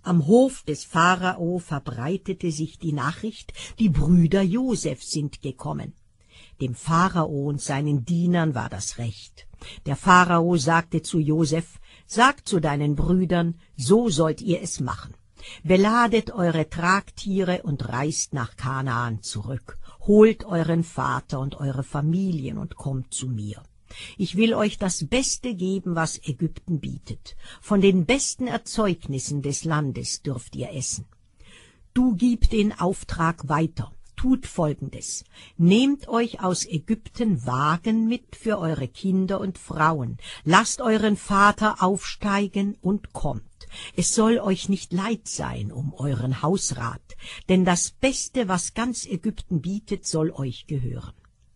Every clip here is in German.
Am Hof des Pharao verbreitete sich die Nachricht, die Brüder Josefs sind gekommen. Dem Pharao und seinen Dienern war das recht. Der Pharao sagte zu Josef: »Sag zu deinen Brüdern, so sollt ihr es machen. Beladet eure Tragtiere und reist nach Kanaan zurück. Holt euren Vater und eure Familien und kommt zu mir. Ich will euch das Beste geben, was Ägypten bietet. Von den besten Erzeugnissen des Landes dürft ihr essen. Du gib den Auftrag weiter. Tut Folgendes: Nehmt euch aus Ägypten Wagen mit für eure Kinder und Frauen. Lasst euren Vater aufsteigen und kommt. Es soll euch nicht leid sein um euren Hausrat, denn das Beste, was ganz Ägypten bietet, soll euch gehören.«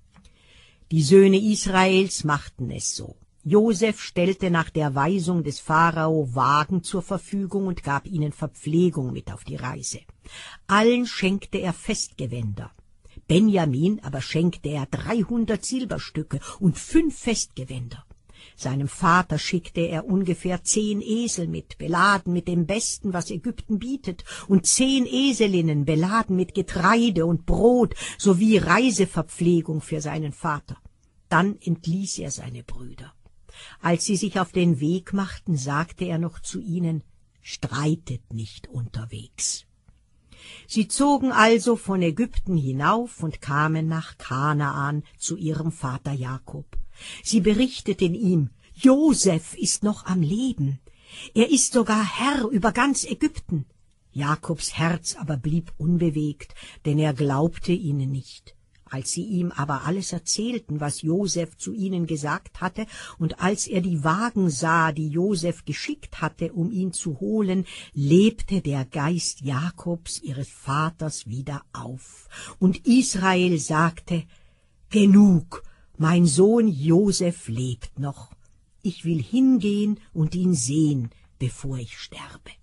Die Söhne Israels machten es so. Josef stellte nach der Weisung des Pharao Wagen zur Verfügung und gab ihnen Verpflegung mit auf die Reise. Allen schenkte er Festgewänder. Benjamin aber schenkte er 300 Silberstücke und 5 Festgewänder. Seinem Vater schickte er ungefähr 10 Esel mit, beladen mit dem Besten, was Ägypten bietet, und 10 Eselinnen, beladen mit Getreide und Brot, sowie Reiseverpflegung für seinen Vater. Dann entließ er seine Brüder. Als sie sich auf den Weg machten, sagte er noch zu ihnen: »Streitet nicht unterwegs.« Sie zogen also von Ägypten hinauf und kamen nach Kanaan zu ihrem Vater Jakob. Sie berichteten ihm: »Josef ist noch am Leben. Er ist sogar Herr über ganz Ägypten.« Jakobs Herz aber blieb unbewegt, denn er glaubte ihnen nicht. Als sie ihm aber alles erzählten, was Josef zu ihnen gesagt hatte, und als er die Wagen sah, die Josef geschickt hatte, um ihn zu holen, lebte der Geist Jakobs, ihres Vaters, wieder auf. Und Israel sagte: »Genug, mein Sohn Josef lebt noch. Ich will hingehen und ihn sehen, bevor ich sterbe.«